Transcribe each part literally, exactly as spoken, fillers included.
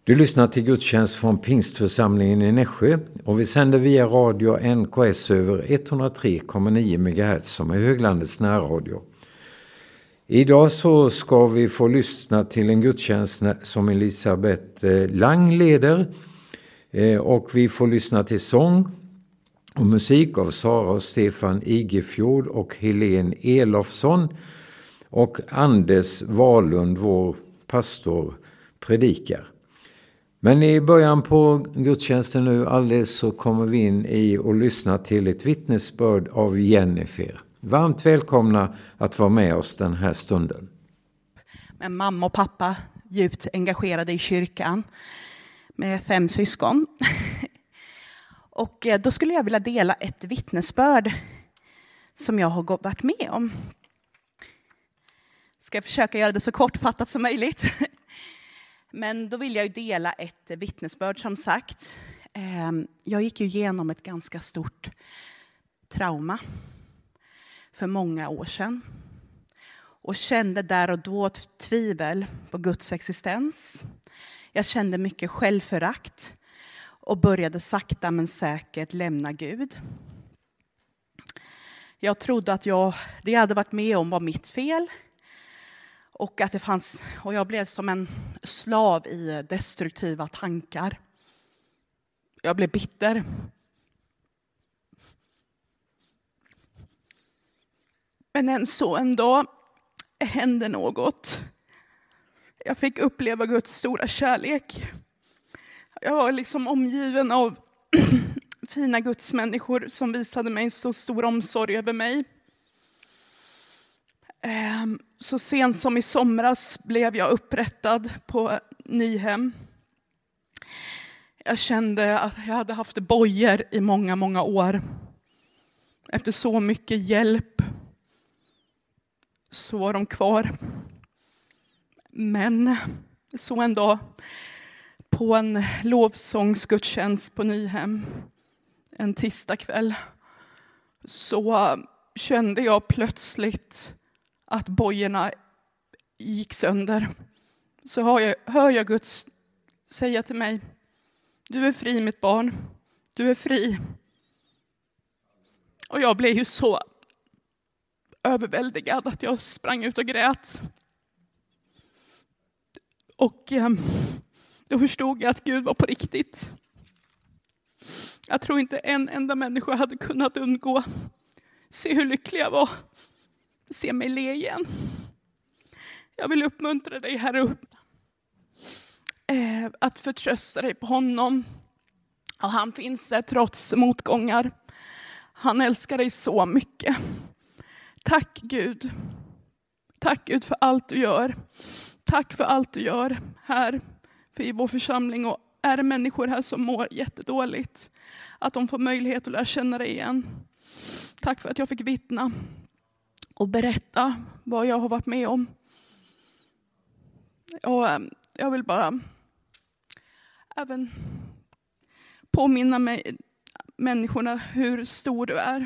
Du lyssnar till gudstjänst från Pingstförsamlingen i Nässjö och vi sänder via radio N K S över etthundratre komma nio megahertz som är Höglandets närradio. Idag så ska vi få lyssna till en gudstjänst som Elisabeth Lang leder och vi får lyssna till sång och musik av Sara och Stefan Igefjord och Helene Elofsson och Anders Wahlund, vår pastor, predikar. Men i början på gudstjänsten nu alldeles så kommer vi in i och lyssna till ett vittnesbörd av Jennifer. Varmt välkomna att vara med oss den här stunden. Men mamma och pappa djupt engagerade i kyrkan med fem syskon. Och då skulle jag vilja dela ett vittnesbörd som jag har varit med om. Ska jag försöka göra det så kortfattat som möjligt. Men då vill jag ju dela ett vittnesbörd som sagt. Jag gick ju igenom ett ganska stort trauma för många år sedan. Och kände där och då tvivel på Guds existens. Jag kände mycket självförakt. Och började sakta men säkert lämna Gud. Jag trodde att jag, det jag hade varit med om var mitt fel. Och att det fanns, och jag blev som en slav i destruktiva tankar. Jag blev bitter. Men än så en dag hände något. Jag fick uppleva Guds stora kärlek. Jag var liksom omgiven av fina gudsmänniskor som visade mig så stor omsorg över mig. Så sent som i somras blev jag upprättad på Nyhem. Jag kände att jag hade haft bojor i många, många år. Efter så mycket hjälp så var de kvar. Men så en dag på en lovsångsgudstjänst på Nyhem en tisdagkväll så kände jag plötsligt att bojorna gick sönder. Så hör jag, hör jag Guds säga till mig: du är fri mitt barn, du är fri. Och jag blev ju så överväldigad att jag sprang ut och grät. Och eh, då förstod jag att Gud var på riktigt. Jag tror inte en enda människa hade kunnat undgå se hur lycklig jag var. Se mig le igen. Jag vill uppmuntra dig här uppe. Eh, att förtrösta dig på honom. Och han finns där trots motgångar. Han älskar dig så mycket. Tack Gud. Tack Gud för allt du gör. Tack för allt du gör här för i vår församling. Och är det människor här som mår jättedåligt, att de får möjlighet att lära känna dig igen. Tack för att jag fick vittna och berätta vad jag har varit med om. Och jag vill bara även påminna mig, människorna, hur stor du är.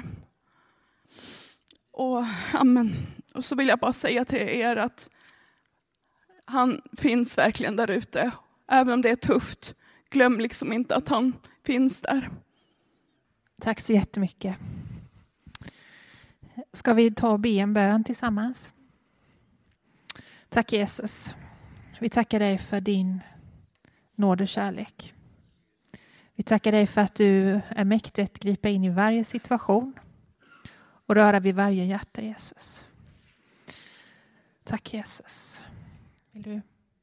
Och, amen. Och så vill jag bara säga till er att han finns verkligen där ute. Även om det är tufft, glöm liksom inte att han finns där. Tack så jättemycket. Ska vi ta och be en bön tillsammans? Tack Jesus. Vi tackar dig för din nåd och kärlek. Vi tackar dig för att du är mäktig att gripa in i varje situation och röra vid varje hjärta, Jesus. Tack Jesus. Vill du?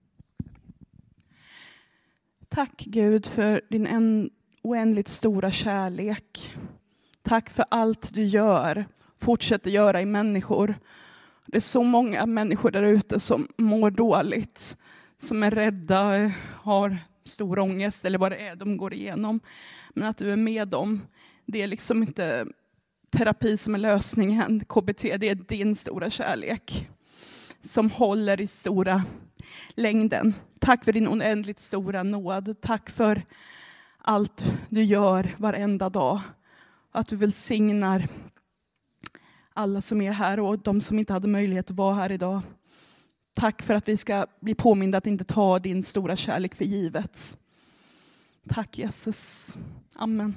Tack Gud för din en oändligt stora kärlek. Tack för allt du gör, fortsätter göra i människor. Det är så många människor där ute som mår dåligt, som är rädda, har stor ångest eller vad det är de går igenom. Men att du är med dem, det är liksom inte terapi som är lösningen, K B T, det är din stora kärlek som håller i stora längden. Tack för din oändligt stora nåd. Tack för allt du gör varenda dag. Att du välsignar alla som är här och de som inte hade möjlighet att vara här idag. Tack för att vi ska bli påminda att inte ta din stora kärlek för givet. Tack Jesus. Amen.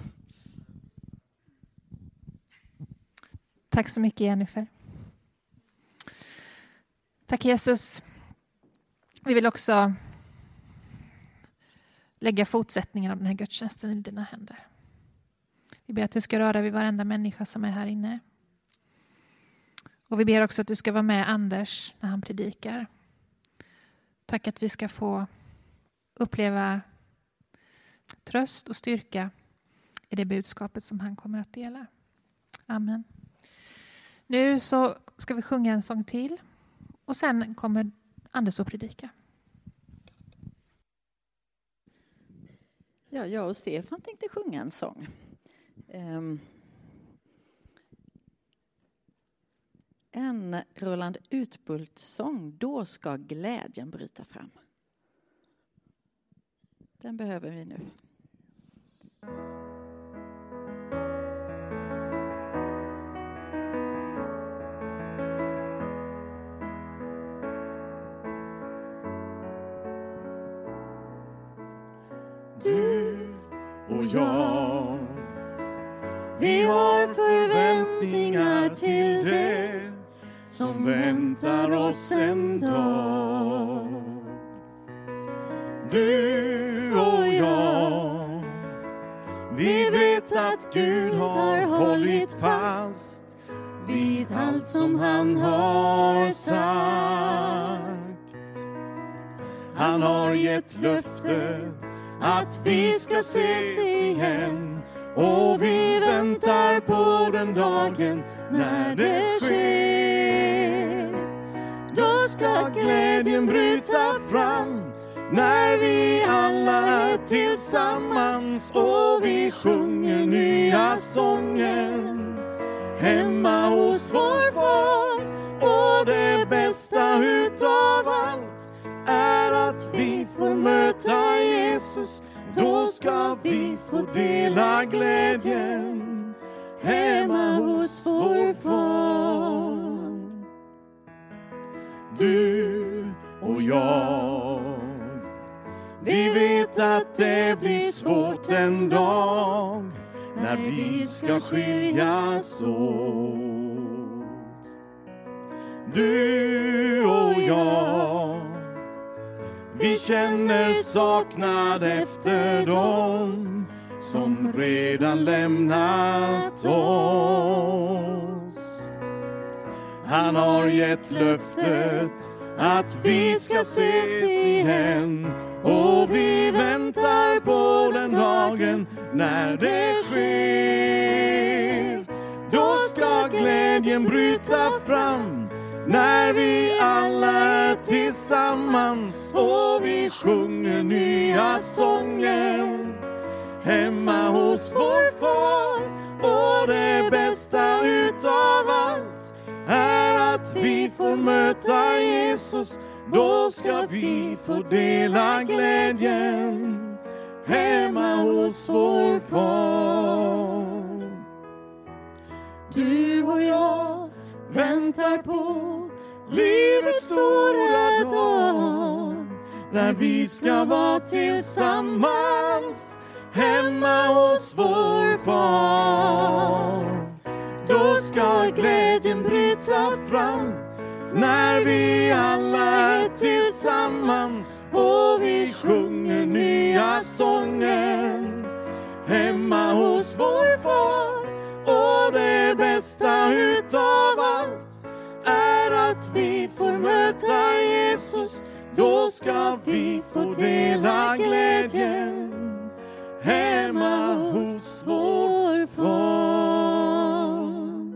Tack så mycket Jennifer. Tack Jesus. Vi vill också lägga fortsättningen av den här gudstjänsten i dina händer. Vi ber att du ska röra vid varenda människa som är här inne. Och vi ber också att du ska vara med Anders när han predikar. Tack att vi ska få uppleva tröst och styrka i det budskapet som han kommer att dela. Amen. Nu så ska vi sjunga en sång till. Och sen kommer Anders att predika. Ja, jag och Stefan tänkte sjunga en sång. Um, en Roland Utbult-sång, Då ska glädjen bryta fram. Den behöver vi nu. Du och jag, vi har förväntningar till det som väntar oss en dag. Du och jag, vi vet att Gud har hållit fast vid allt som han har sagt. Han har gett löftet att vi ska ses igen, och vi väntar på den dagen när det sker. Då ska glädjen bryta fram när vi alla är tillsammans och vi sjunger nya sången hemma hos vår far. Och det bästa utav allt är att vi får möta Jesus. Då ska vi få dela glädjen hemma hos vår far. Du och jag, vi vet att det blir svårt en dag när vi ska skiljas åt. Du och jag, vi känner saknad efter dem som redan lämnat oss. Han har gett löftet att vi ska ses igen, och vi väntar på den dagen när det sker. Då ska glädjen bryta fram när vi alla är tillsammans och vi sjunger nya sången hemma hos vår far. Och det bästa utav allt är att vi får möta Jesus. Då ska vi få dela glädjen hemma hos vår far. Du och jag väntar på livets stora dag när vi ska vara tillsammans hemma hos vår far. Då ska glädjen bryta fram när vi alla är tillsammans och vi sjunger nya sånger hemma hos vår far. Och det bästa utav allt är att vi får möta Jesus. Då ska vi få dela glädjen hemma hos vår far.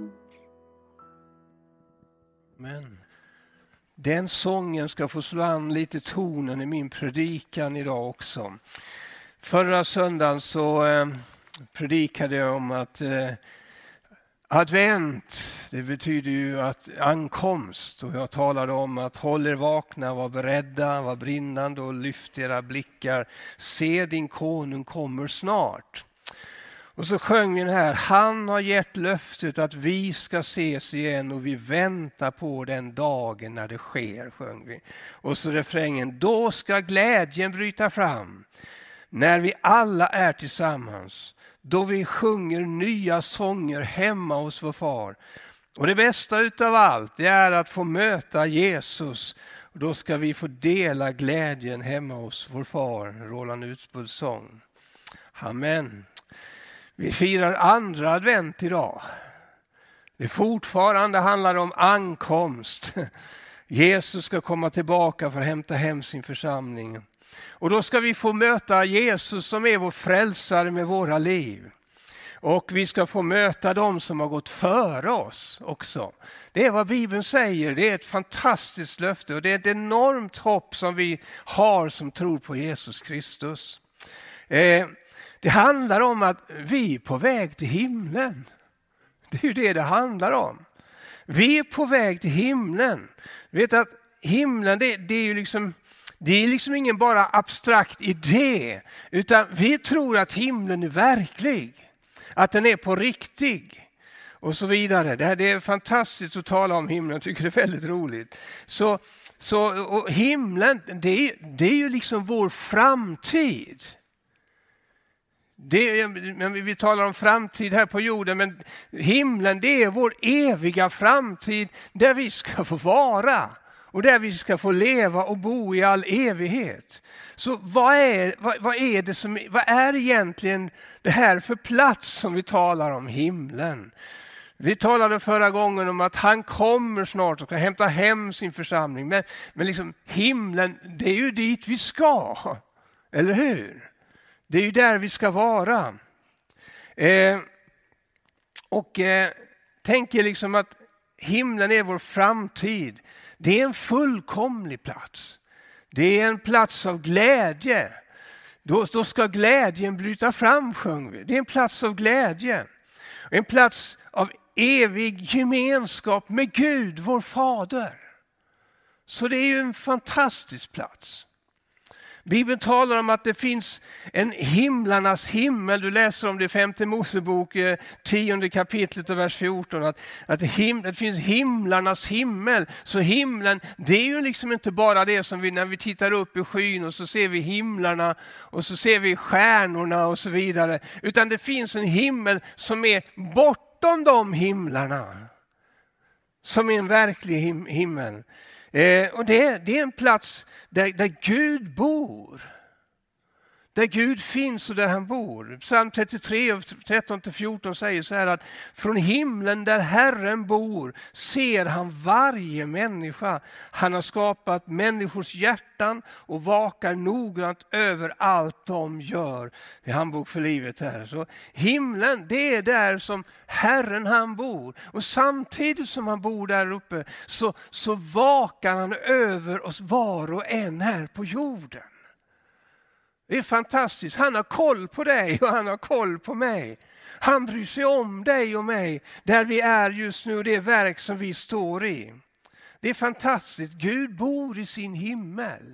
Men den sången ska få slå an lite tonen i min predikan idag också. Förra söndagen så eh, predikade jag om att eh, advent, det betyder ju att ankomst, och jag talade om att håll er vakna, var beredda, var brinnande och lyft era blickar. Se, din konung kommer snart. Och Och så sjöng vi den här, han har gett löftet att vi ska ses igen och vi väntar på den dagen när det sker, sjöng vi. Och så refrängen, då ska glädjen bryta fram när vi alla är tillsammans. Då vi sjunger nya sånger hemma hos vår far. Och det bästa utav allt det är att få möta Jesus. Och då ska vi få dela glädjen hemma hos vår far, Roland Utbults sång. Amen. Vi firar andra advent idag. Det fortfarande handlar om ankomst. Jesus ska komma tillbaka för att hämta hem sin församling. Och då ska vi få möta Jesus som är vår frälsare med våra liv. Och vi ska få möta dem som har gått före oss också. Det är vad Bibeln säger. Det är ett fantastiskt löfte och det är ett enormt hopp som vi har som tror på Jesus Kristus. Eh, det handlar om att vi är på väg till himlen. Det är ju det det handlar om. Vi är på väg till himlen. Vet att himlen det, det är ju liksom... Det är liksom ingen bara abstrakt idé, utan vi tror att himlen är verklig, att den är på riktig och så vidare. Det, här, det är fantastiskt att tala om himlen, jag tycker det är väldigt roligt. Så, så och himlen, det är, det är ju liksom vår framtid. Det, men vi talar om framtid här på jorden, men himlen det är vår eviga framtid där vi ska få vara. Och där vi ska få leva och bo i all evighet. Så vad är, vad, vad är det som, vad är egentligen det här för plats som vi talar om, himlen? Vi talade förra gången om att han kommer snart och ska hämta hem sin församling. Men, men liksom himlen, det är ju dit vi ska. Eller hur? Det är ju där vi ska vara. Eh, och eh, tänker liksom att himlen är vår framtid. Det är en fullkomlig plats. Det är en plats av glädje. Då, då ska glädjen bryta fram, sjöng vi. Det är en plats av glädje. En plats av evig gemenskap med Gud, vår fader. Så det är ju en fantastisk plats. Bibeln talar om att det finns en himlarnas himmel. Du läser om det i femte Mosebok, tionde kapitlet och vers fjorton. Att, att det, him, det finns himlarnas himmel. Så himlen, det är ju liksom inte bara det som vi, när vi tittar upp i skyn och så ser vi himlarna och så ser vi stjärnorna och så vidare. Utan det finns en himmel som är bortom de himlarna. Som är en verklig him, himmel. Eh, och det, det är en plats där, där Gud bor. Där Gud finns och där han bor. Psalm trettiotre, tretton till fjorton säger så här att från himlen där Herren bor ser han varje människa. Han har skapat människors hjärtan och vakar noggrant över allt de gör. Det är handbok för livet här. Så himlen, det är där som Herren han bor. Och samtidigt som han bor där uppe så, så vakar han över oss var och en här på jorden. Det är fantastiskt. Han har koll på dig och han har koll på mig. Han bryr sig om dig och mig där vi är just nu och det verk som vi står i. Det är fantastiskt. Gud bor i sin himmel.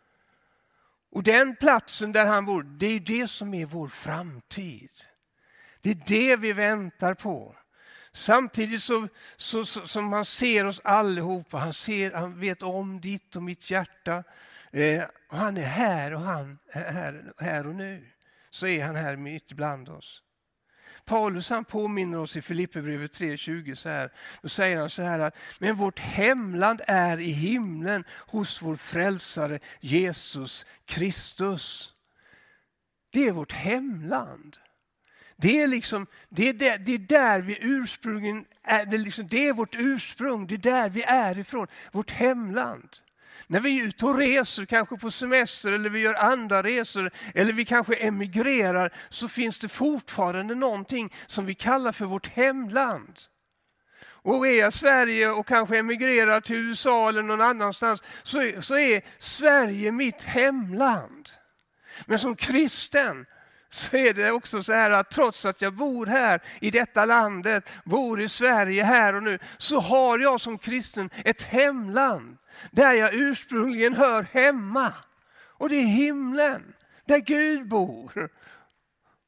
Och den platsen där han bor, det är det som är vår framtid. Det är det vi väntar på. Samtidigt så, så, så, som han ser oss allihopa. Han, ser, han vet om ditt och mitt hjärta. Eh, han är här och han är här, här och nu. Så är han här mitt bland oss. Paulus han påminner oss i Filipperbrevet tre tjugo så här. Då säger han så här att men vårt hemland är i himlen hos vår frälsare Jesus Kristus. Det är vårt hemland. Det är liksom det är där, det är där vi ursprungligen är, det är liksom det är vårt ursprung, det är där vi är ifrån, vårt hemland. När vi är ute och reser, kanske på semester eller vi gör andra resor eller vi kanske emigrerar så finns det fortfarande någonting som vi kallar för vårt hemland. Och är jag Sverige och kanske emigrerar till U S A eller någon annanstans så är, så är Sverige mitt hemland. Men som kristen så är det också så här att trots att jag bor här i detta landet, bor i Sverige här och nu, så har jag som kristen ett hemland där jag ursprungligen hör hemma. Och det är himlen, där Gud bor.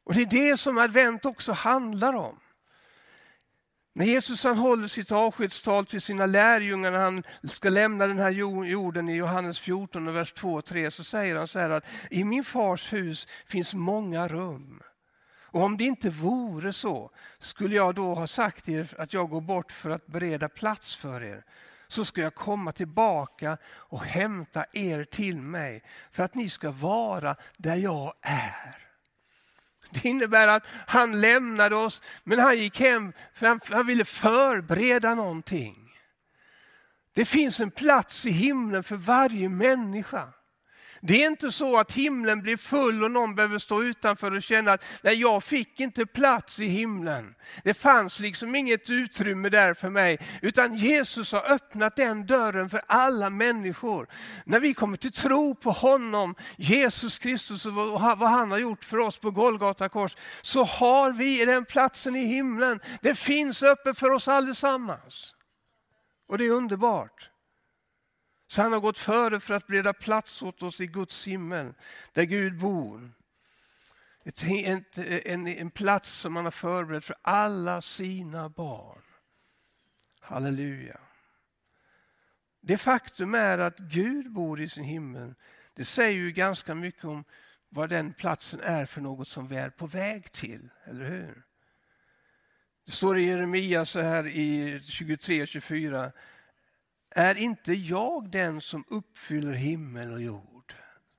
Och det är det som advent också handlar om. När Jesus han håller sitt avskedstal till sina lärjungar när han ska lämna den här jorden i Johannes fjorton, vers två och tre, så säger han så här att i min fars hus finns många rum. Och om det inte vore så, skulle jag då ha sagt er att jag går bort för att bereda plats för er. Så ska jag komma tillbaka och hämta er till mig för att ni ska vara där jag är. Det innebär att han lämnade oss, men han gick hem för han, han ville förbereda någonting. Det finns en plats i himlen för varje människa. Det är inte så att himlen blir full och någon behöver stå utanför och känna att nej, jag fick inte plats i himlen. Det fanns liksom inget utrymme där för mig. Utan Jesus har öppnat den dörren för alla människor. När vi kommer till tro på honom, Jesus Kristus och vad han har gjort för oss på Golgata kors, så har vi den platsen i himlen. Det finns öppet för oss allesammans. Och det är underbart. Så han har gått före för att bereda plats åt oss i Guds himmel, där Gud bor. Ett, ett, en, en plats som han har förberett för alla sina barn. Halleluja. Det faktum är att Gud bor i sin himmel, det säger ju ganska mycket om vad den platsen är för något som vi är på väg till, eller hur? Det står i Jeremia så här i tjugotre tjugofyra. Är inte jag den som uppfyller himmel och jord?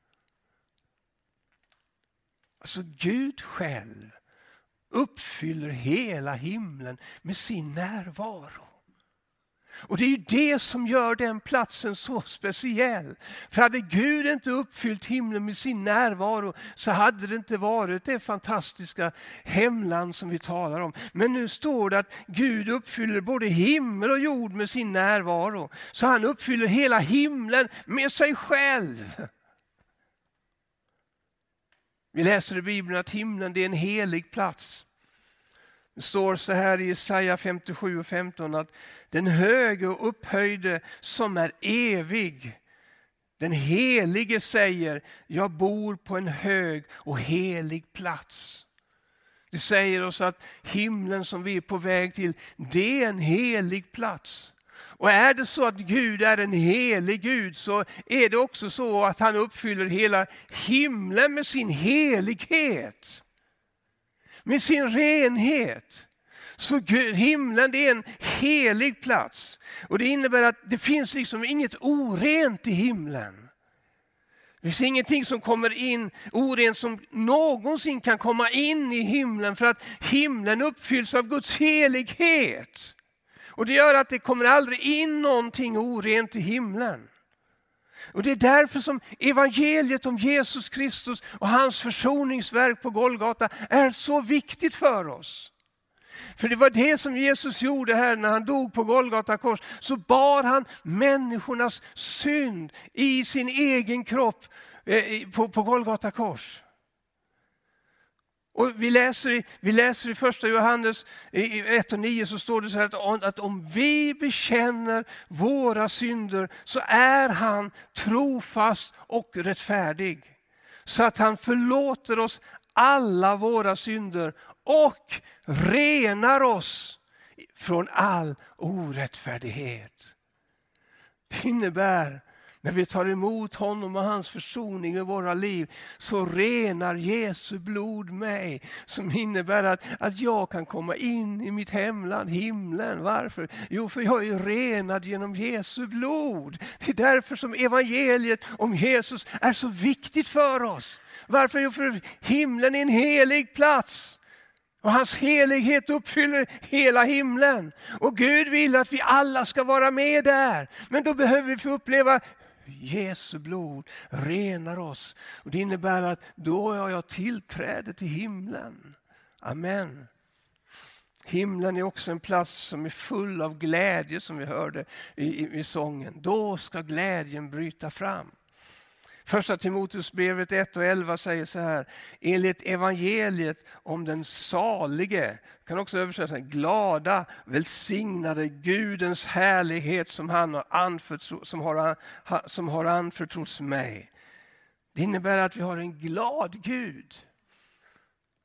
Alltså Gud själv uppfyller hela himlen med sin närvaro. Och det är ju det som gör den platsen så speciell. För hade Gud inte uppfyllt himlen med sin närvaro så hade det inte varit det fantastiska hemland som vi talar om. Men nu står det att Gud uppfyller både himmel och jord med sin närvaro. Så han uppfyller hela himlen med sig själv. Vi läser i Bibeln att himlen det är en helig plats. Det står så här i Jesaja femtiosju och femton att den höge och upphöjde som är evig, den helige säger, jag bor på en hög och helig plats. Det säger oss att himlen som vi är på väg till, det är en helig plats. Och är det så att Gud är en helig Gud så är det också så att han uppfyller hela himlen med sin helighet. Med sin renhet. Så himlen det är en helig plats. Och det innebär att det finns liksom inget orent i himlen. Det finns ingenting som kommer in orent som någonsin kan komma in i himlen. För att himlen uppfylls av Guds helighet. Och det gör att det kommer aldrig in någonting orent i himlen. Och det är därför som evangeliet om Jesus Kristus och hans försoningsverk på Golgata är så viktigt för oss. För det var det som Jesus gjorde här när han dog på Golgata kors. Så bar han människornas synd i sin egen kropp eh, på, på Golgata kors. Och vi läser i, vi läser i första Johannes ett och nio så står det så här att, att om vi bekänner våra synder så är han trofast och rättfärdig. Så att han förlåter oss alla våra synder och renar oss från all orättfärdighet. Det innebär när vi tar emot honom och hans försoning i våra liv så renar Jesu blod mig. Som innebär att, att jag kan komma in i mitt hemland, himlen. Varför? Jo, för jag är renad genom Jesu blod. Det är därför som evangeliet om Jesus är så viktigt för oss. Varför? Jo, för himlen är en helig plats. Och hans helighet uppfyller hela himlen. Och Gud vill att vi alla ska vara med där. Men då behöver vi få uppleva Jesu blod renar oss. Och det innebär att då har jag tillträde till himlen. Amen. Himlen är också en plats som är full av glädje som vi hörde i, i, i sången. Då ska glädjen bryta fram. Första Timoteusbrevet ett och elva säger så här. Enligt evangeliet om den salige, kan också översätta glada, välsignade Gudens härlighet som han har anförtrott, som har, som har anförtrotts mig. Det innebär att vi har en glad Gud.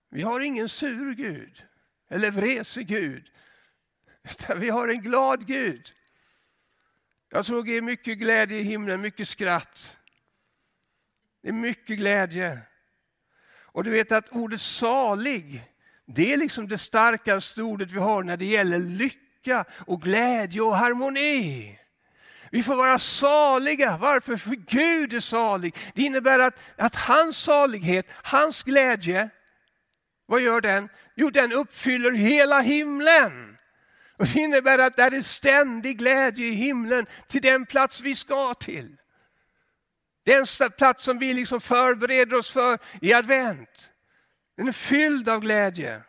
Vi har ingen sur Gud eller vresig Gud. Utan vi har en glad Gud. Jag tror det är mycket glädje i himlen, mycket skratt. Det är mycket glädje. Och du vet att ordet salig, det är liksom det starkaste ordet vi har när det gäller lycka och glädje och harmoni. Vi får vara saliga. Varför? För Gud är salig. Det innebär att, att hans salighet, hans glädje, vad gör den? Jo, den uppfyller hela himlen. Och det innebär att det är ständig glädje i himlen till den plats vi ska till. Den plats som vi liksom förbereder oss för i advent. Den är fylld av glädje.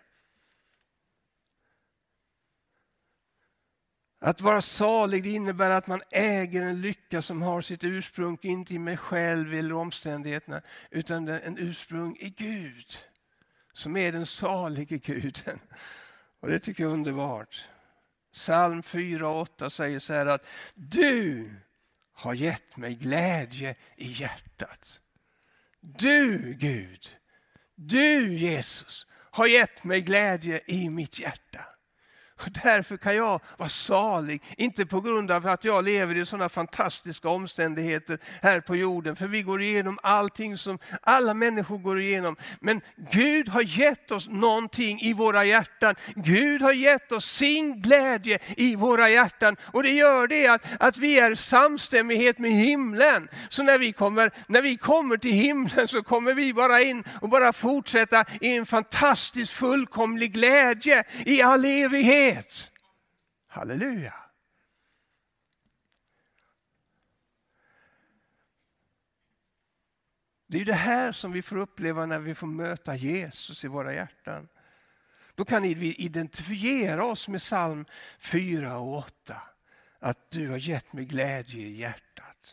Att vara salig, det innebär att man äger en lycka som har sitt ursprung inte i mig själv eller omständigheterna, utan en ursprung i Gud, som är den salige Guden. Och det tycker jag är underbart. Psalm fyra och åtta säger så här att du har gett mig glädje i hjärtat. Du Gud, du Jesus har gett mig glädje i mitt hjärta. Och därför kan jag vara salig, inte på grund av att jag lever i sådana fantastiska omständigheter här på jorden. För vi går igenom allting som alla människor går igenom. Men Gud har gett oss någonting i våra hjärtan. Gud har gett oss sin glädje i våra hjärtan. Och det gör det att, att vi är samstämmighet med himlen. Så när vi, kommer, när vi kommer till himlen så kommer vi bara in och bara fortsätta i en fantastisk fullkomlig glädje i all evighet. Halleluja. Det är ju det här som vi får uppleva när vi får möta Jesus i våra hjärtan. Då kan vi identifiera oss med psalm fyra och åtta. Att du har gett mig glädje i hjärtat.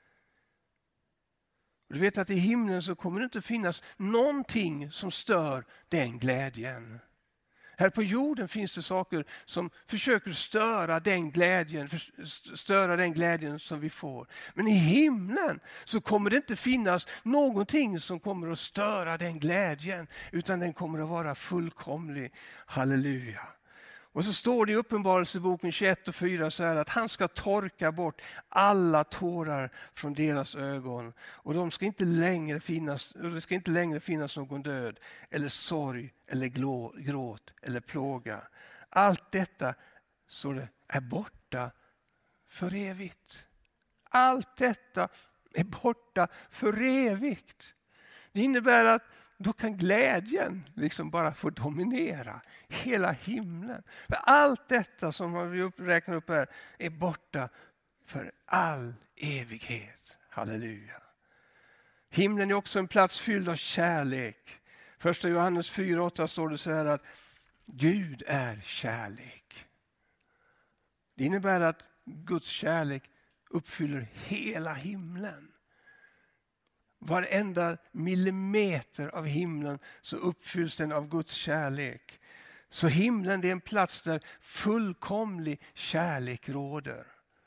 Du vet att i himlen så kommer det inte finnas någonting som stör den glädjen. Här på jorden finns det saker som försöker störa den glädjen, störa den glädjen som vi får. Men i himlen så kommer det inte finnas någonting som kommer att störa den glädjen, utan den kommer att vara fullkomlig. Halleluja. Och så står det i Uppenbarelseboken tjugoett och fyra så här att han ska torka bort alla tårar från deras ögon. Och de ska inte längre finnas, det ska inte längre finnas någon död eller sorg eller glå, gråt eller plåga. Allt detta så det är borta för evigt. Allt detta är borta för evigt. Det innebär att då kan glädjen liksom bara få dominera hela himlen. För allt detta som vi räknar upp här är borta för all evighet. Halleluja. Himlen är också en plats fylld av kärlek. Första Johannes fyra åtta står det så här att Gud är kärlek. Det innebär att Guds kärlek uppfyller hela himlen. Varenda millimeter av himlen så uppfylls den av Guds kärlek. Så himlen, det är en plats där fullkomlig kärlek råder.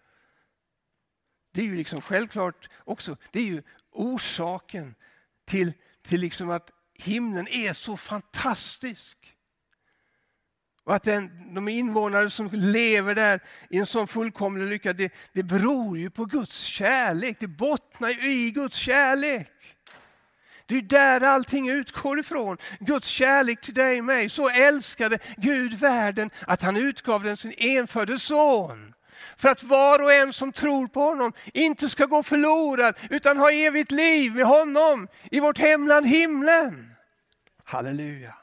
Det är ju liksom självklart också, det är ju orsaken till, till liksom att himlen är så fantastisk. Och att den, de invånare som lever där i en sån fullkomlig lycka, det, det beror ju på Guds kärlek. Det bottnar ju i Guds kärlek. Det är där allting utgår ifrån. Guds kärlek till dig och mig. Så älskade Gud världen att han utgav den sin enfödde son. För att var och en som tror på honom inte ska gå förlorad utan ha evigt liv med honom i vårt hemland himlen. Halleluja.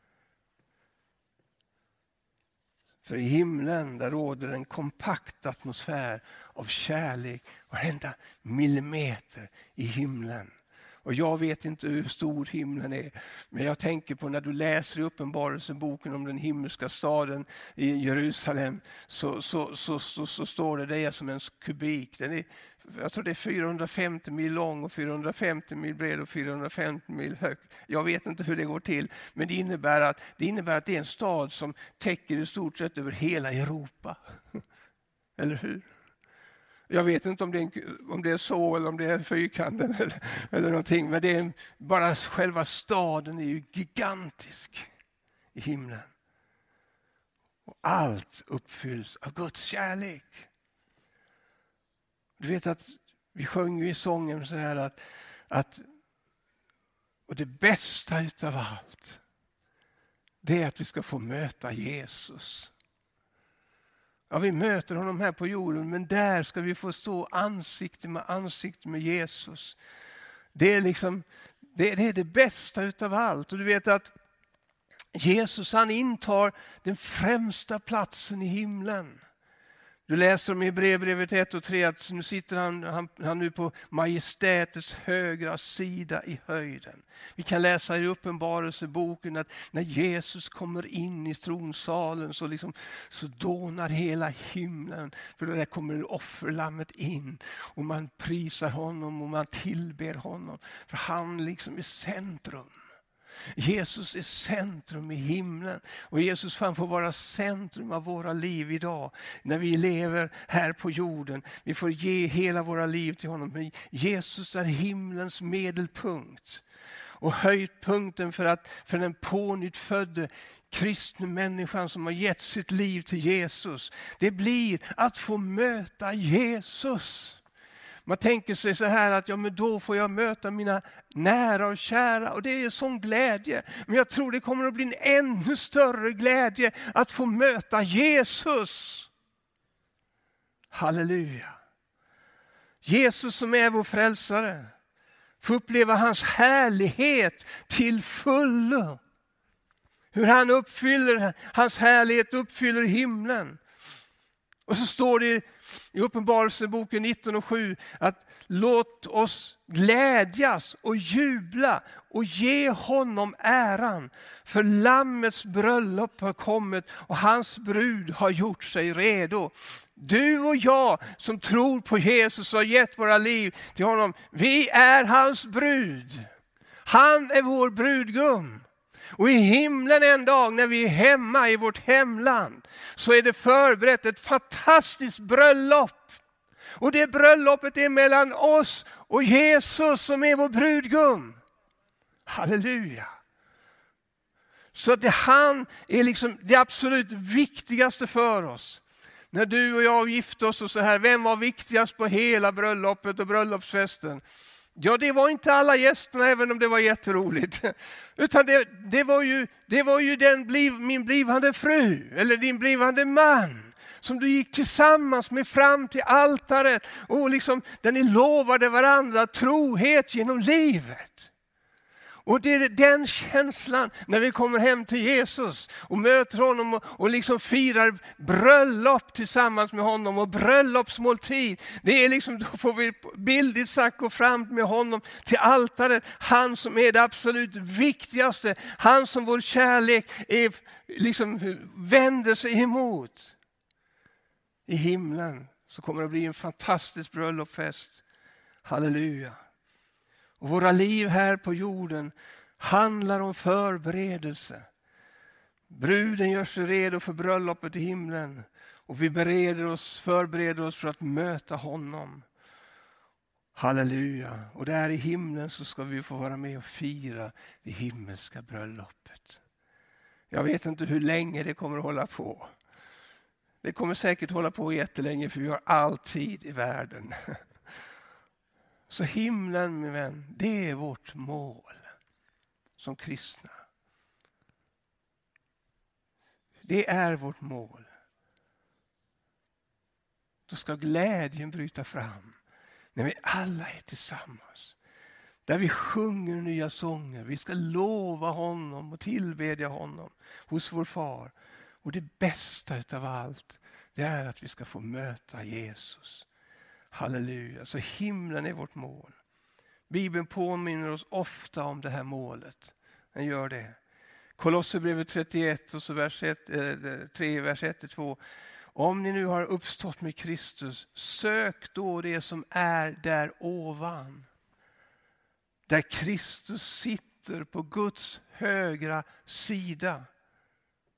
För i himlen där råder en kompakt atmosfär av kärlek. Varenda millimeter i himlen. Och jag vet inte hur stor himlen är. Men jag tänker på när du läser i Uppenbarelseboken om den himmelska staden i Jerusalem. Så, så, så, så, så står det, det är som en kubik. Den är, jag tror det är fyrahundrafemtio mil lång och fyrahundrafemtio mil bred och fyrahundrafemtio mil hög. Jag vet inte hur det går till. Men det innebär att det, innebär att det är en stad som täcker i stort sett över hela Europa. Eller hur? Jag vet inte om det är, om det är så eller om det är fyrkanten eller, eller någonting. Men det är bara själva staden är ju gigantisk i himlen. Och allt uppfylls av Guds kärlek. Du vet att vi sjöng ju i sången så här att, att och det bästa utav allt, det är att vi ska få möta Jesus. Ja, vi möter honom här på jorden, men där ska vi få stå ansikte med ansikte med Jesus. Det är liksom det, det är det bästa utav allt. Och du vet att Jesus, han intar den främsta platsen i himlen. Du läser om i Hebreerbrevet ett och tre att nu sitter han, han, han nu på majestätets högra sida i höjden. Vi kan läsa i Uppenbarelseboken att när Jesus kommer in i tronsalen så, liksom, så dånar hela himlen. För då där kommer offerlammet in och man prisar honom och man tillber honom. För han liksom är centrum. Jesus är centrum i himlen och Jesus fan får vara centrum av våra liv idag. När vi lever här på jorden, vi får ge hela våra liv till honom. Men Jesus är himlens medelpunkt och höjdpunkten för, att, för den pånyttfödde kristna människan som har gett sitt liv till Jesus. Det blir att få möta Jesus. Man tänker sig så här att ja, men då får jag möta mina nära och kära och det är en sån glädje. Men jag tror det kommer att bli en ännu större glädje att få möta Jesus. Halleluja. Jesus som är vår frälsare. Få uppleva hans härlighet till fullo. Hur han uppfyller, hans härlighet uppfyller himlen. Och så står det i Uppenbarelseboken nitton och sju att låt oss glädjas och jubla och ge honom äran. För lammets bröllop har kommit och hans brud har gjort sig redo. Du och jag som tror på Jesus och har gett våra liv till honom, vi är hans brud. Han är vår brudgum. Och i himlen en dag när vi är hemma i vårt hemland så är det förberett ett fantastiskt bröllop. Och det bröllopet är mellan oss och Jesus som är vår brudgum. Halleluja. Så det han är liksom det absolut viktigaste för oss. När du och jag gifte oss och så här, vem var viktigast på hela bröllopet och bröllopsfesten? Ja, det var inte alla gästerna, även om det var jätteroligt. Utan det, det var ju, det var ju den bliv, min blivande fru, eller din blivande man, som du gick tillsammans med fram till altaret. Och liksom, där ni lovade varandra trohet genom livet. Och det är den känslan när vi kommer hem till Jesus och möter honom och, och liksom firar bröllop tillsammans med honom och bröllopsmåltid. Det är liksom, då får vi bildligt sagt gå fram med honom till altaret. Han som är det absolut viktigaste. Han som vår kärlek är, liksom, vänder sig emot. I himlen så kommer det bli en fantastisk bröllopsfest. Halleluja. Och våra liv här på jorden handlar om förberedelse. Bruden gör sig redo för bröllopet i himlen. Och vi bereder oss, förbereder oss för att möta honom. Halleluja. Och där i himlen så ska vi få vara med och fira det himmelska bröllopet. Jag vet inte hur länge det kommer att hålla på. Det kommer säkert hålla på jättelänge för vi har all tid i världen. Så himlen, min vän, det är vårt mål som kristna. Det är vårt mål. Då ska glädjen bryta fram när vi alla är tillsammans. Där vi sjunger nya sånger. Vi ska lova honom och tillbedja honom hos vår far. Och det bästa utav allt, det är att vi ska få möta Jesus. Halleluja. Så himlen är vårt mål. Bibeln påminner oss ofta om det här målet. Den gör det. Kolosserbrevet trettioett och så vers ett, äh, tre, vers ett till två. Om ni nu har uppstått med Kristus, sök då det som är där ovan. Där Kristus sitter på Guds högra sida.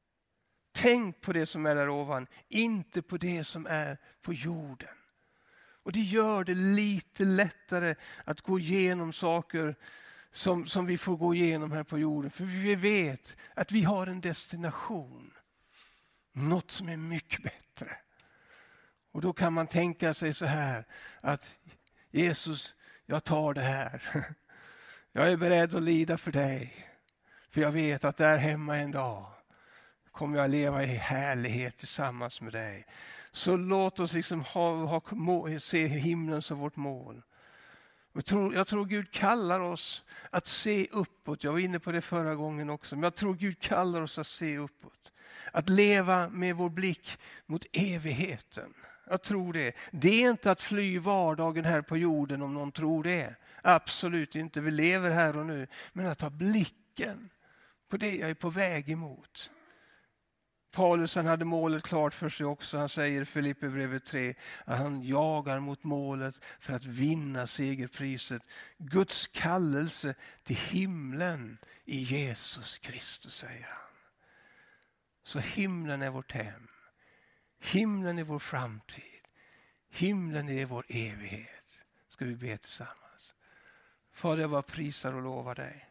Tänk på det som är där ovan, inte på det som är på jorden. Och det gör det lite lättare att gå igenom saker som, som vi får gå igenom här på jorden. För vi vet att vi har en destination. Något som är mycket bättre. Och då kan man tänka sig så här att Jesus, jag tar det här. Jag är beredd att lida för dig. För jag vet att där hemma en dag kommer jag leva i härlighet tillsammans med dig. Så låt oss liksom ha, ha, se himlen som vårt mål. Jag tror, jag tror Gud kallar oss att se uppåt. Jag var inne på det förra gången också. Men jag tror Gud kallar oss att se uppåt. Att leva med vår blick mot evigheten. Jag tror det. Det är inte att fly vardagen här på jorden om någon tror det. Absolut inte. Vi lever här och nu. Men att ha blicken på det jag är på väg emot. Paulus, han hade målet klart för sig också. Han säger i Filipperbrevet tre att han jagar mot målet för att vinna segerpriset. Guds kallelse till himlen i Jesus Kristus, säger han. Så himlen är vårt hem. Himlen är vår framtid. Himlen är vår evighet. Ska vi be tillsammans. Fader, jag bara prisar och lovar dig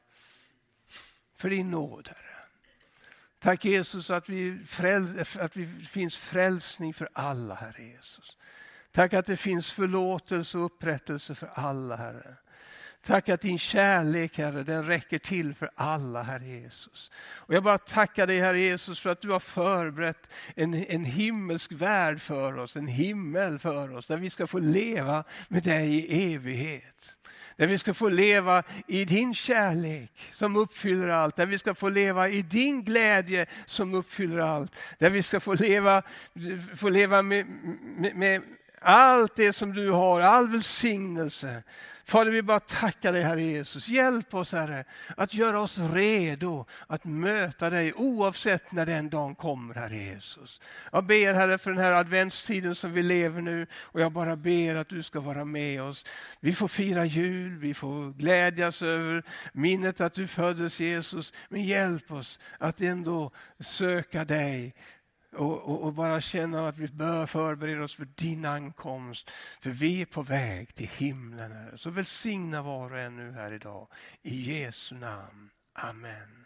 för din nåd, Herre. Tack Jesus att vi, fräls, att vi finns frälsning för alla, Herre Jesus. Tack att det finns förlåtelse och upprättelse för alla, Herre. Tack att din kärlek, Herre, den räcker till för alla, Herre Jesus. Och jag bara tackar dig, Herre Jesus, för att du har förberett en, en himmelsk värld för oss, en himmel för oss, där vi ska få leva med dig i evighet. Där vi ska få leva i din kärlek som uppfyller allt. Där vi ska få leva i din glädje som uppfyller allt. Där vi ska få leva, få leva med, med, med allt det som du har, all välsignelse. Fader, vi bara tackar dig, Herre Jesus. Hjälp oss, Herre, att göra oss redo att möta dig oavsett när den dagen kommer, Herre Jesus. Jag ber, Herre, för den här adventstiden som vi lever nu, och jag bara ber att du ska vara med oss. Vi får fira jul, vi får glädjas över minnet att du föddes, Jesus, men hjälp oss att ändå söka dig. Och, och, och bara känna att vi bör förbereda oss för din ankomst. För vi är på väg till himlen, Herre. Så välsigna var och en nu här idag. I Jesu namn. Amen.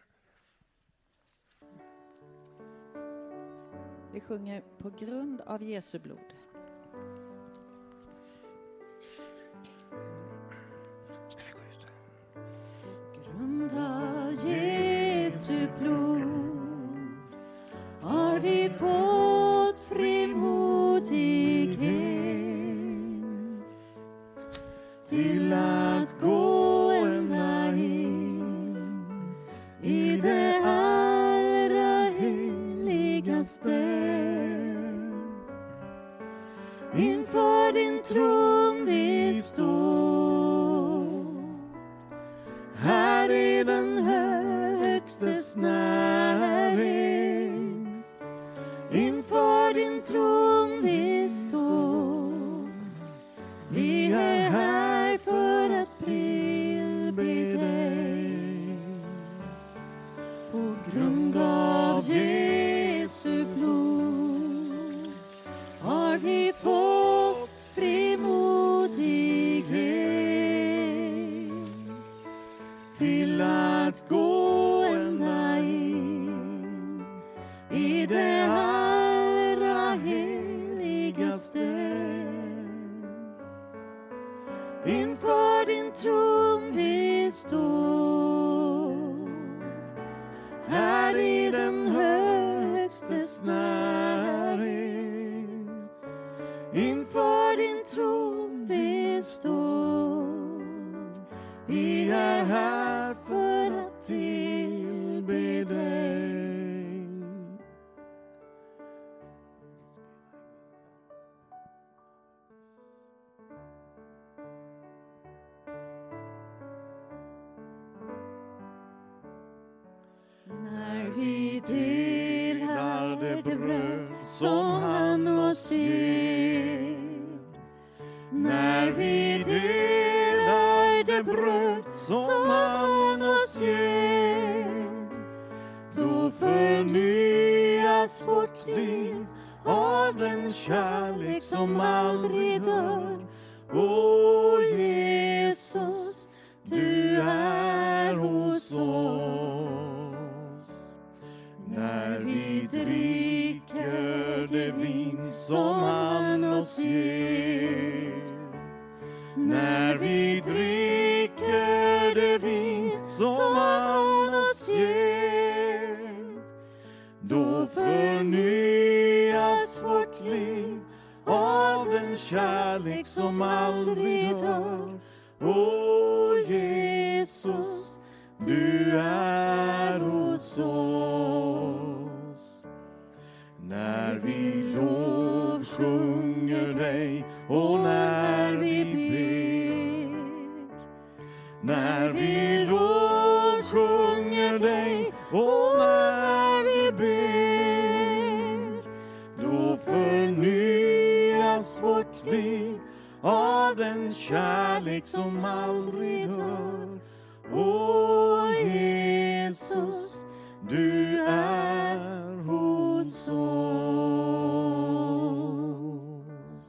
Vi sjunger På grund av Jesu blod. Ska vi gå ut? På grund av Jesu blod har vi fått frimodighet till att gå ända in i det allra heligaste. Inför din tron vi står, här är den högstes närhet. Inför din tron vi står, vi är här för att tillbe dig. På grund av Jesu blod har vi fått frimodighet till att gå ända in i det allra heligaste. Inför din tron vi står, här i den högstes närhet. Inför din tron vi står, vi är här för att tillbe dig. När vi delar det bröd som han oss ger, när vi delar det bröd som han oss ger, då förnyas vårt liv av den kärlek som aldrig dör. O Jesus, du är hos oss. När vi dricker det vin som han oss ger. När vi dricker det vin som han oss ger. Då förnyas vårt liv av den kärlek som aldrig dör. O Jesus, du är hos oss. När vi lovsjunger dig och när vi ber. När vi lovsjunger dig och när vi ber. Då förnyas vårt liv av den kärlek som aldrig dör. O Jesus, du är hos oss.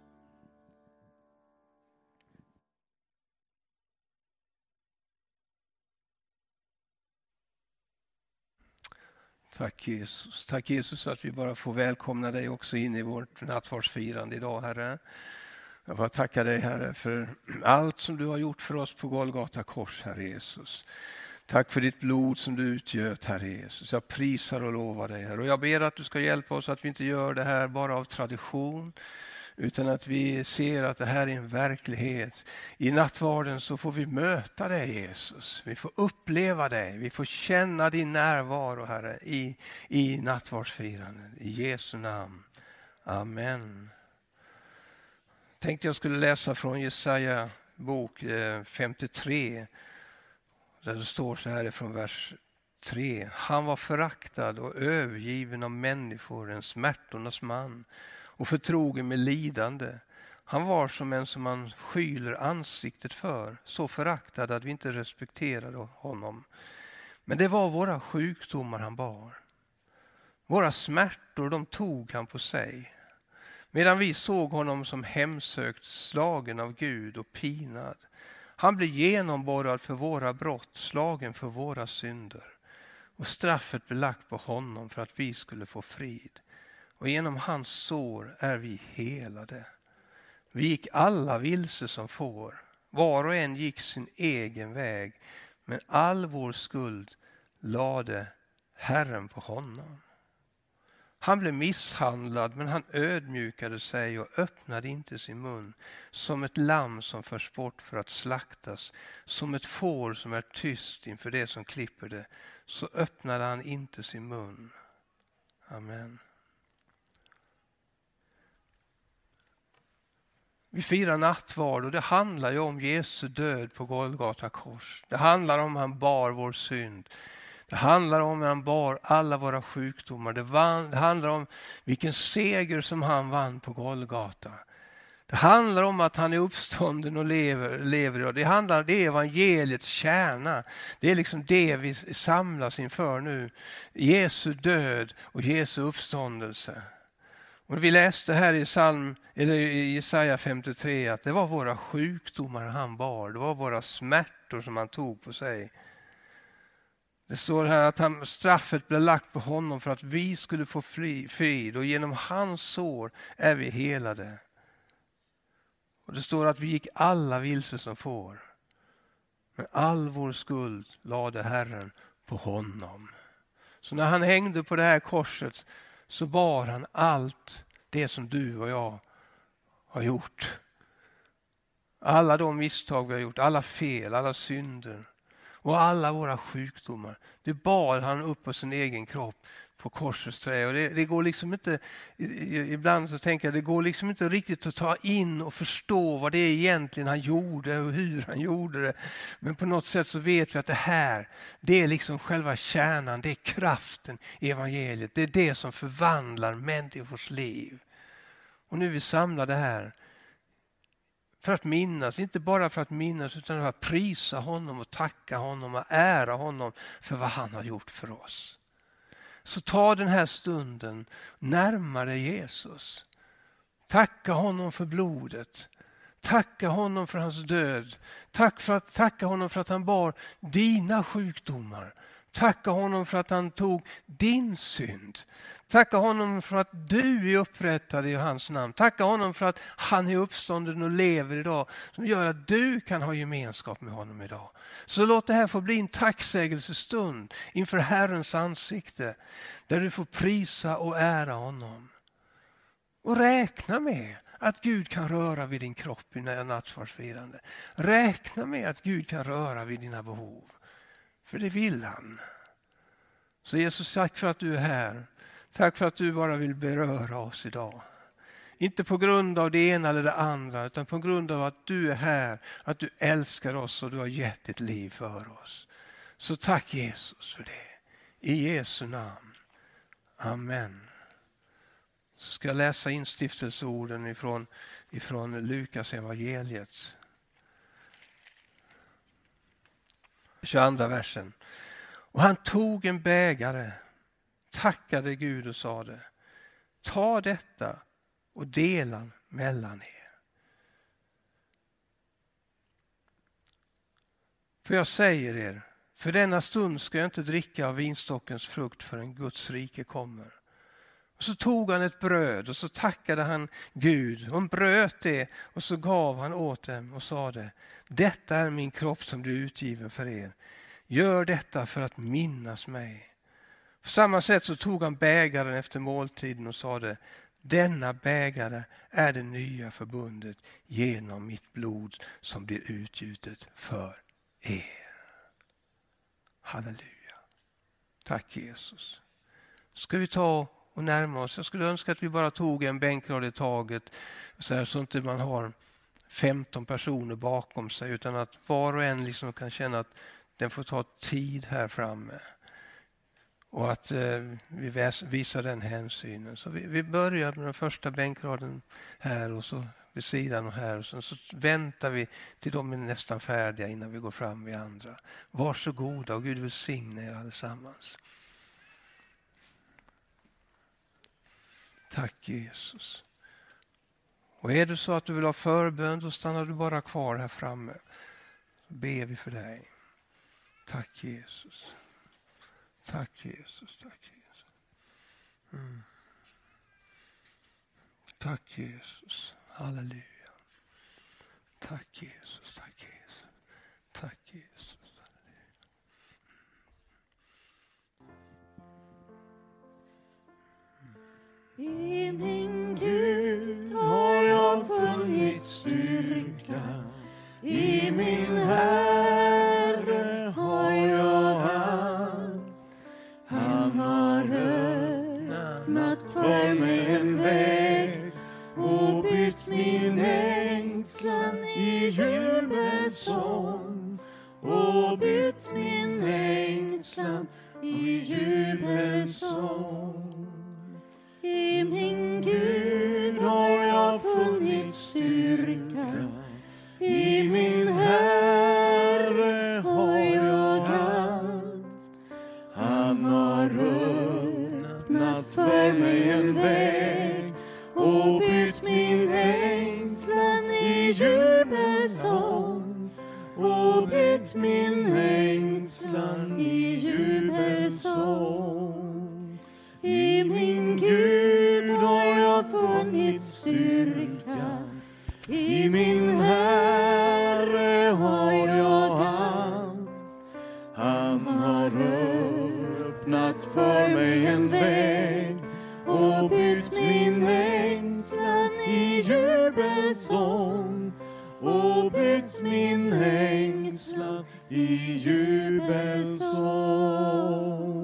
Tack Jesus. Tack Jesus att vi bara får välkomna dig också in i vårt nattvardsfirande idag, Herre. Jag får tacka dig, Herre, för allt som du har gjort för oss på Golgata kors, Herre Jesus. Tack för ditt blod som du utgöt, Herre Jesus. Jag prisar och lovar dig, Herre. Och jag ber att du ska hjälpa oss att vi inte gör det här bara av tradition, utan att vi ser att det här är en verklighet. I nattvarden så får vi möta dig, Jesus. Vi får uppleva dig. Vi får känna din närvaro, Herre, i, i nattvardsfirandet. I Jesu namn. Amen. Tänkte jag skulle läsa från Jesaja bok femtiotre. Där det står så här från vers tre. Han var föraktad och övergiven av människor, en smärtornas man och förtrogen med lidande. Han var som en som man skyler ansiktet för, så föraktad att vi inte respekterade honom. Men det var våra sjukdomar han bar. Våra smärtor, de tog han på sig. Medan vi såg honom som hemsökt, slagen av Gud och pinad. Han blev genomborrad för våra brott, slagen för våra synder. Och straffet blev lagt på honom för att vi skulle få frid. Och genom hans sår är vi helade. Vi gick alla vilse som får. Var och en gick sin egen väg. Men all vår skuld lade Herren på honom. Han blev misshandlad, men han ödmjukade sig och öppnade inte sin mun. Som ett lamm som förs bort för att slaktas. Som ett får som är tyst inför det som klipper det. Så öppnade han inte sin mun. Amen. Vi firar nattvard och det handlar ju om Jesu död på Golgata kors. Det handlar om han bar vår synd. Det handlar om att han bar alla våra sjukdomar. Det, vann, det handlar om vilken seger som han vann på Golgata. Det handlar om att han är uppstånden och lever. lever. Det handlar om det evangeliets kärna. Det är liksom det vi samlas inför nu. Jesu död och Jesu uppståndelse. Och vi läste här i psalm, eller i Jesaja femtiotre att det var våra sjukdomar han bar. Det var våra smärtor som han tog på sig. Det står här att han, straffet blev lagt på honom för att vi skulle få frid. Och genom hans sår är vi helade. Och det står att vi gick alla vilse som får. Men all vår skuld lade Herren på honom. Så när han hängde på det här korset så bar han allt det som du och jag har gjort. Alla de misstag vi har gjort, alla fel, alla synder och alla våra sjukdomar. Det bar han upp på sin egen kropp på korsets trä. Och det, det går liksom inte, ibland så tänker jag, det går liksom inte riktigt att ta in och förstå vad det är egentligen han gjorde och hur han gjorde det. Men på något sätt så vet vi att det här, det är liksom själva kärnan, det är kraften i evangeliet. Det är det som förvandlar människors liv. Och nu är vi samlade här för att minnas, inte bara för att minnas utan för att prisa honom och tacka honom och ära honom för vad han har gjort för oss. Så ta den här stunden närmare Jesus. Tacka honom för blodet. Tacka honom för hans död. Tack för att, tacka honom för att han bar dina sjukdomar. Tacka honom för att han tog din synd. Tacka honom för att du är upprättad i hans namn. Tacka honom för att han är uppstånden och lever idag. Som gör att du kan ha gemenskap med honom idag. Så låt det här få bli en tacksägelsestund inför Herrens ansikte. Där du får prisa och ära honom. Och räkna med att Gud kan röra vid din kropp i nattvardsfirande. Räkna med att Gud kan röra vid dina behov. För det vill han. Så Jesus, tack för att du är här. Tack för att du bara vill beröra oss idag. Inte på grund av det ena eller det andra, utan på grund av att du är här. Att du älskar oss och du har gett ditt liv för oss. Så tack Jesus för det. I Jesu namn. Amen. Så ska jag läsa instiftelseorden ifrån, ifrån Lukas evangeliet. tjugoandra versen. Och han tog en bägare, tackade Gud och sade: ta detta och dela mellan er. För jag säger er, för denna stund ska jag inte dricka av vinstockens frukt förrän Guds rike kommer. Och så tog han ett bröd och så tackade han Gud. Och bröt det och så gav han åt dem och sade: detta är min kropp som blir utgiven för er. Gör detta för att minnas mig. På samma sätt så tog han bägaren efter måltiden och sade: denna bägare är det nya förbundet genom mitt blod som blir utgjutet för er. Halleluja. Tack Jesus. Ska vi ta och närma oss. Jag skulle önska att vi bara tog en bänkrad i taget. Så här, så inte man har femton personer bakom sig. Utan att var och en liksom kan känna att den får ta tid här framme. Och att eh, vi väs, visar den hänsynen. Så vi, vi börjar med den första bänkraden här och så vid sidan och här. Och så, så väntar vi till de är nästan färdiga innan vi går fram vid andra. Varsågoda och Gud välsigne er allesammans. Tack Jesus. Och är det så att du vill ha förbön, då stannar du bara kvar här framme. Så ber vi för dig. Tack Jesus. Tack Jesus. Tack Jesus. Mm. Tack Jesus. Halleluja. Tack Jesus. Tack Jesus. Tack Jesus. I min Gud har jag funnit styrka. I min Herre har jag allt. Han har öppnat för mig en väg och bytt min ängslan i jubelsång. Och bytt min ängslan i jubelsång. I min Gud har jag funnit styrka. I min Herre har jag allt. Han har öppnat för mig en väg och bytt min ängslan i jubelsång. Och bytt min ängslan i jubelsång. I min Gud har jag funnit styrka. I min Herre har jag allt. Han har öppnat för mig en väg och bytt min ängslan i jubelsång. Och bytt min ängslan i jubelsång.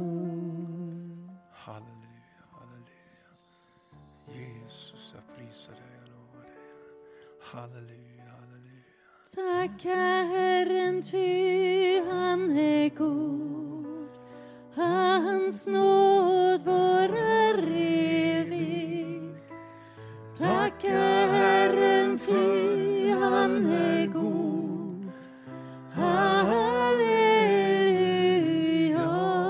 Halleluja, halleluja. Tacka Herren ty han är god. Hans nåd varar evigt. Tacka Herren ty han är god. Halleluja.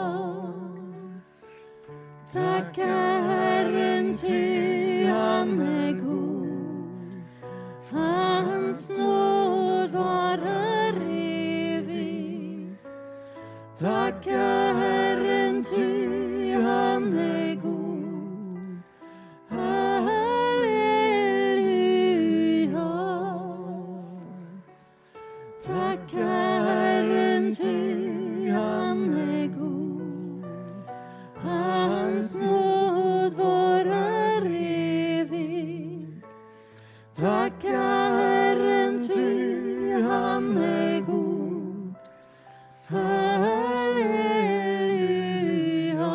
Tacka Herren ty han är god. Hans Tacka Herren, ty han är god. Halleluja. Tacka Herren, ty han är god. Hans nåd varar evigt. Tacka Herren, ty han är god. Halleluja.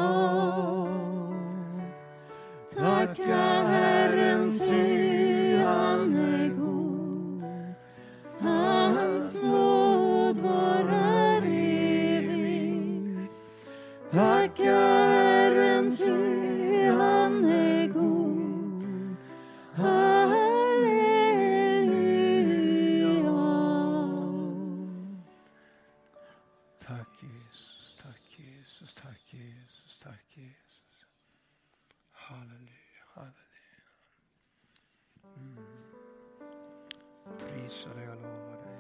Tacka Herren, ty han är god. Hans nåd varar evigt. Tacka Herren, ty han är god. Halleluja. Tack Jesus, tack Jesus, tack Jesus, tack Jesus. Halleluja, halleluja. Mm. Prisa dig och lova dig.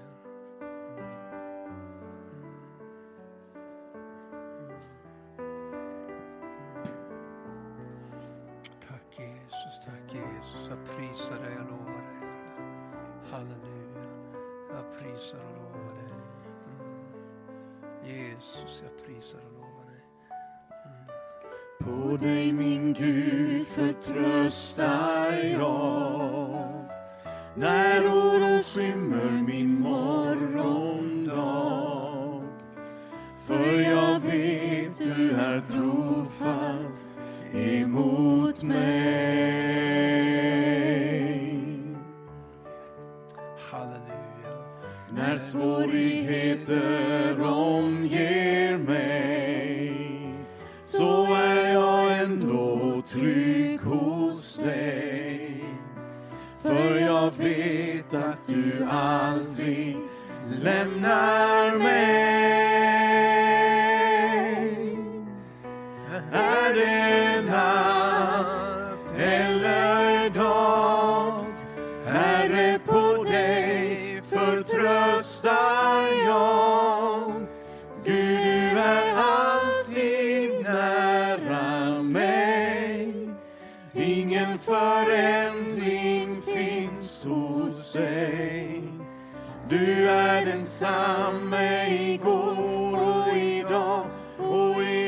Tack Jesus, tack Jesus. Jag prisar dig och lovar dig. Halleluja. Jag prisar och lovar dig. Mm. Jesus, jag prisar och lovar dig. Mm. På dig min Gud förtröstar jag. När oro skymmer min morgondag. För jag vet du är trofast emot mig. Halleluja. När svårigheter omger mig, så är jag ändå trygg hos dig. För jag vet att du aldrig lämnar mig. Är det natt eller dag, Herre, på dig förtröstar jag. Du är alltid nära mig. Ingen förändring finns hos dig. Du är densamme igår och idag och i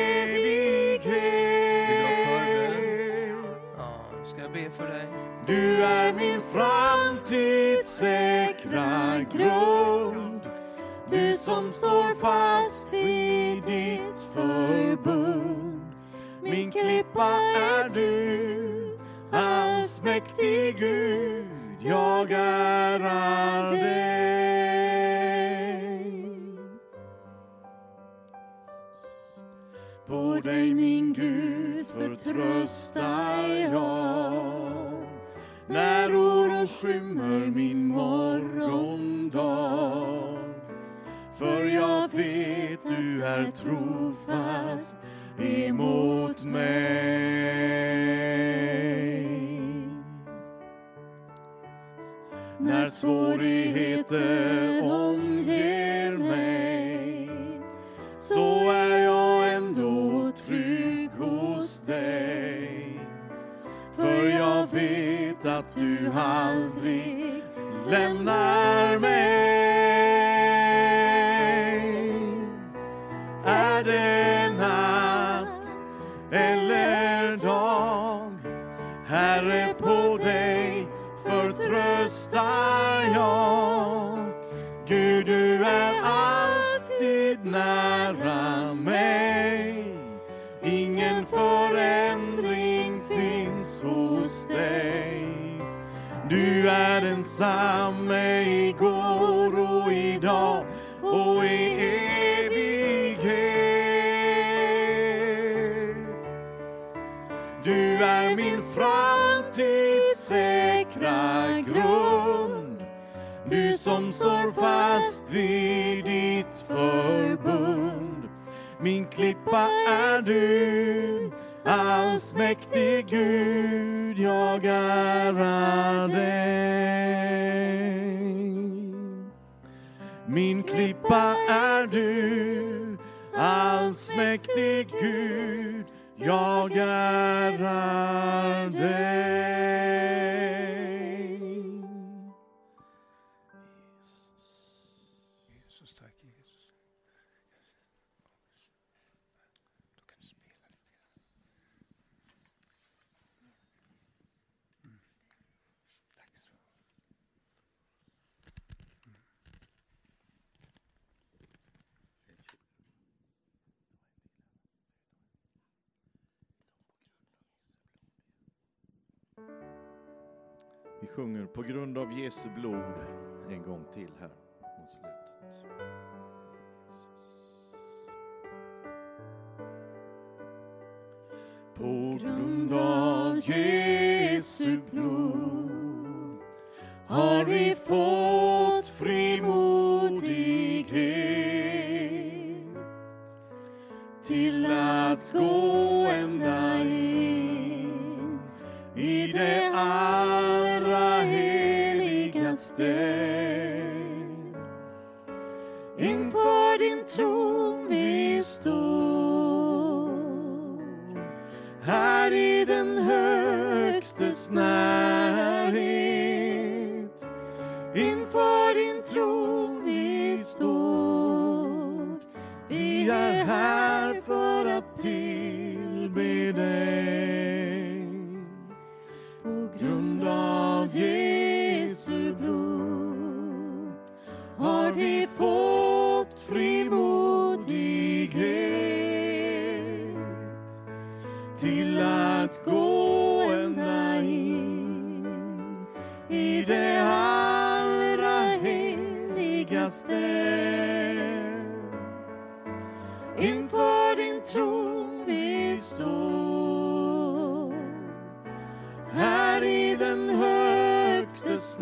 evighet. Ja, ska jag be för dig? Du är min framtids säkra grund. Du som står fast vid ditt förbund. Min klippa är du, allsmäktig Gud, jag ärar dig. På dig min Gud förtröstar jag. När oro skymmer min morgondag. För jag vet du är trofast emot mig. När svårigheter omger mig, så är jag ändå trygg hos dig. För jag vet att du aldrig lämnar mig. Är det natt eller dag, Herre, på dig förtröstar jag. Gud, du är alltid nära mig. Ingen förändring finns hos dig. Du är densamme igår och idag och i evighet. Du är min framtids säkra grund. Du som står fast vid ditt förbund. Min klippa är du, allsmäktig Gud, jag ärar dig. Min klippa är du, allsmäktig allsmäktig Gud, jag ärar dig. Jesus, tack Jesus. Då kan du spela lite grann. Mm. Tack så mycket. Vi sjunger på grund av Jesu blod en gång till här mot slutet. På grund av Jesu blod har vi fått frimodighet till att gå ända in i det allra heligaste. Inför din tron vi står, här i den högstes närhet. Inför din tron vi står, vi är här för att tillbe dig. På grund av Jesu blod har vi fått frimodighet till att gå ända in i det allra heligaste. Inför din tron vi står, här i den högstes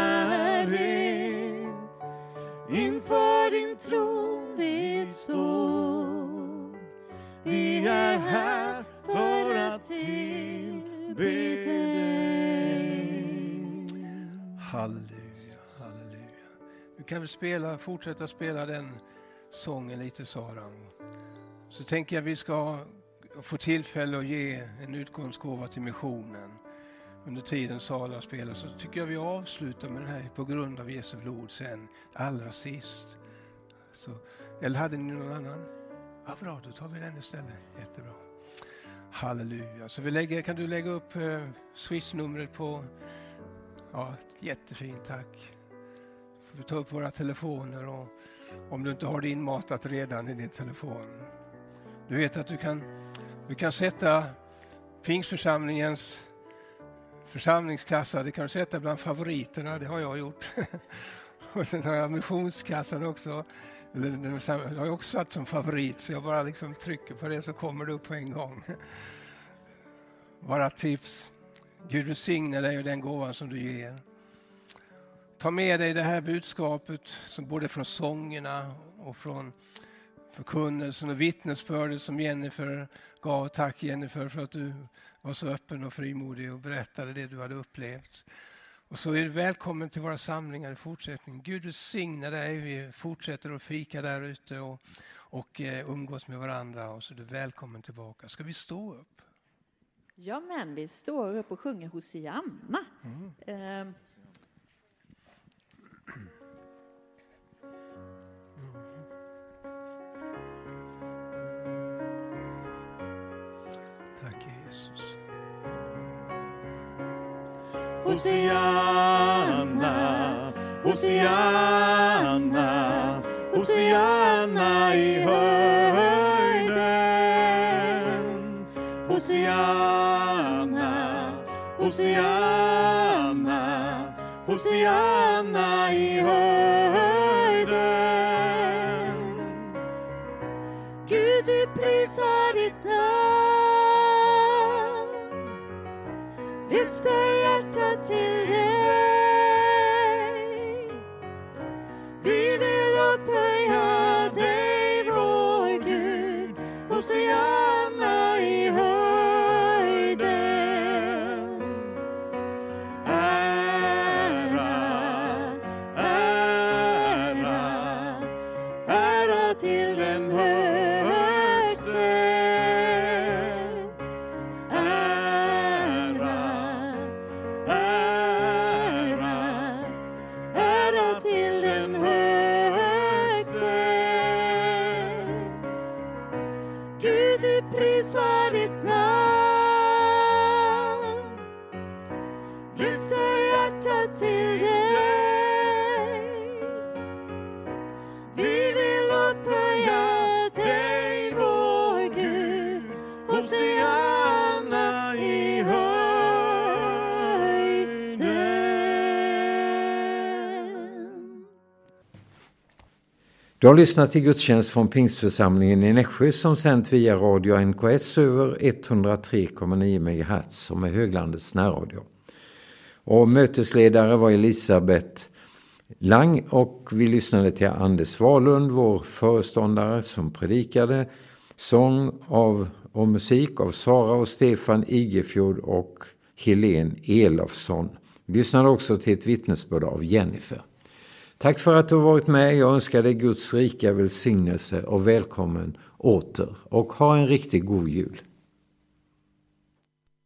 närhet. Inför din tron vi står, vi är här för att tillbe dig. Halleluja, halleluja. Du kan väl spela, fortsätta spela den sången lite, Sara. Så tänker jag vi ska få tillfälle att ge en utgångsgåva till missionen. Under tiden Sara spelar så tycker jag vi avslutar med den här på grund av Jesu blod sen allra sist. Så, eller hade ni någon annan? Ja, bra, då tar vi den istället. Jättebra. Halleluja. Så vi lägger, kan du lägga upp eh, Swish-numret på... Ja, jättefint, tack. Får vi ta upp våra telefoner och om du inte har det inmatat redan i din telefon. Du vet att du kan, du kan sätta Pingstförsamlingens församlingskassa, det kan du sätta bland favoriterna, det har jag gjort. Och sen har jag missionskassan också. Den har jag också satt som favorit, så jag bara liksom trycker på det så kommer det upp på en gång. Bara tips. Gud välsigne dig och den gåvan som du ger. Ta med dig det här budskapet som både från sångerna och från förkunnelsen och vittnesbördet som Jennifer gav. Tack Jennifer för att du var så öppen och frimodig och berättade det du hade upplevt. Och så är du välkommen till våra samlingar i fortsättningen. Gud välsigne dig. Vi fortsätter att fika där ute och, och eh, umgås med varandra. Och så är du välkommen tillbaka. Ska vi stå upp? Ja, men vi står upp och sjunger Hosianna. Mm. Eh. Tack Jesus. Hosianna, Hosianna, Hosianna i höjden. Hosianna, Hosianna, Hosianna i höjden. Gud, vi prisar ditt namn, lyfter hjärtat till dig. Vi vill upphöja dig, vår Gud, Hosianna i höjden. Ära, ära, ära till den högste. du prisar ditt namn. Lyfter hjärtat till dig. Vi vill upphöja dig, vår Gud, och se Anna i höjden. Du har lyssnat till gudstjänst från Pingstförsamlingen i Nässjö som sänt via radio N K S över etthundratre komma nio megahertz som är höglandets närradio. Och mötesledare var Elisabeth Lang och vi lyssnade till Anders Wahlund, vår föreståndare, som predikade sång av och musik av Sara och Stefan Igefjord och Helene Elofsson. Vi lyssnade också till ett vittnesbörd av Jennifer. Tack för att du har varit med. Jag önskar dig Guds rika välsignelse och välkommen åter. Och ha en riktigt god jul.